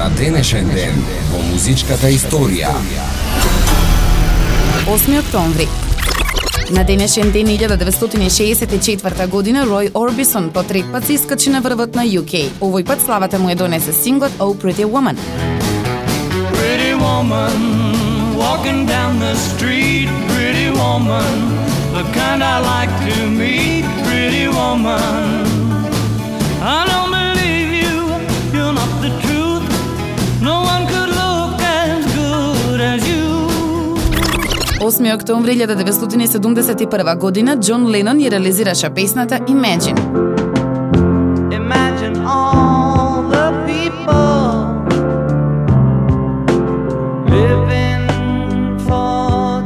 на денешен ден во музичката историја. 8 октомври. На денешен ден 1964 година Рој Орбисон по трет пат се искачи на врвот на UK. Овој пат славата му ја донесе сингот Oh Pretty Woman. Pretty woman, walking down the street, pretty woman, the kind I like to meet, pretty woman. I don't believe you, you're not the truth, no one could look as good as you. 8 октомври 1971 година Џон Ленон ја реализираше песната Imagine. Imagine all the people living for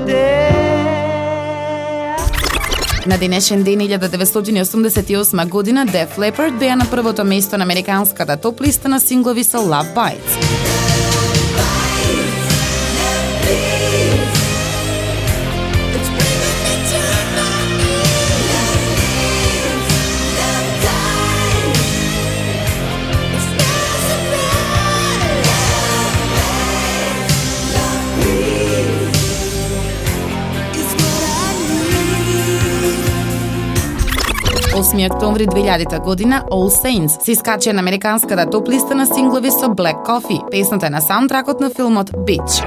today. На денешен ден 1988 година Def Leppard беа на првото место на американската топ листа на синглови со Love Bites. Осми октомври 2000 година All Saints се искачија на американската топ листа на синглови со Black Coffee. Песната е на саундтракот на филмот Bitch.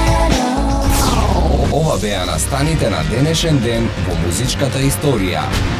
Ова беа настаните на денешен ден во музичката историја.